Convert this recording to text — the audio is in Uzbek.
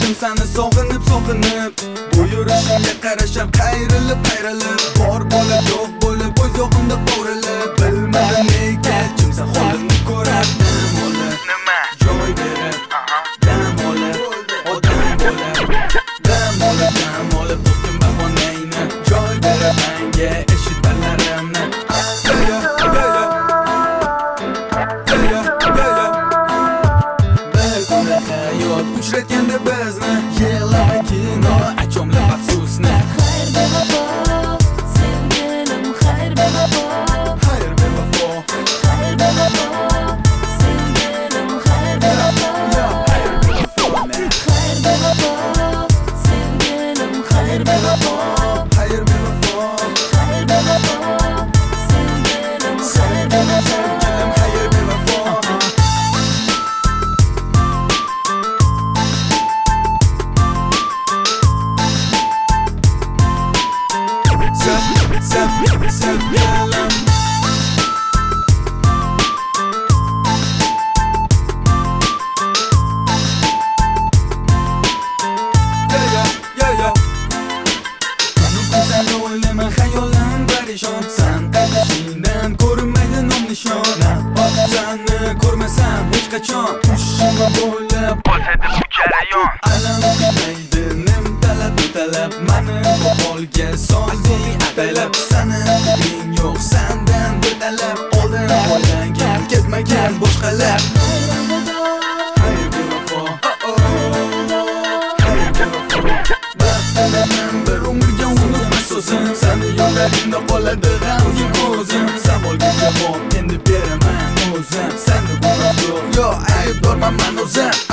O'zim seni sog'inib bu yurishimga qarashab qayrilib bor bo'lib yo'q bo'lib o'z yo'qimda qo'rilib bilmadim nega kimsa holimni ko'rib nima joy berib dam olib odam bo'lib dam olib o'tdim bahonangni joy berib menga eshitalarimni hayot uchratganda bizni yig'lama kino achomli afsusni Xayr bevafo sevgilim xayr bevafo xayr bevafo Xayr bevafo sevgilim xayr bevafo xayr bevafo Xayr bevafo sevgilim xayr bevafo xayr bevafo Xayr bevafo sevgilim xayr bevafo xayr bevafo sevgilim Sen o'ylama xayolim parishon Sen qaytishingdan ko'rinmaydi nom nishon Seni ko'rmasam hech qachon Tushimga bo'ylab bo'lsaydi bu jarayon alam qilmaydi talab mani bu holga solding ataylab Seni bugün yo'q sendan bir talab Oldin o'ylangan ketmagan boshqalar Xayr bevafo Xayr bevafo Baxtidaman bir umrga unutmas so'zim Seni yo'llaringda qoladi g'amgin ko'zim Savolga javob endi beraman o'zim Seni gunoh yo'q yo aybdorman men o'zim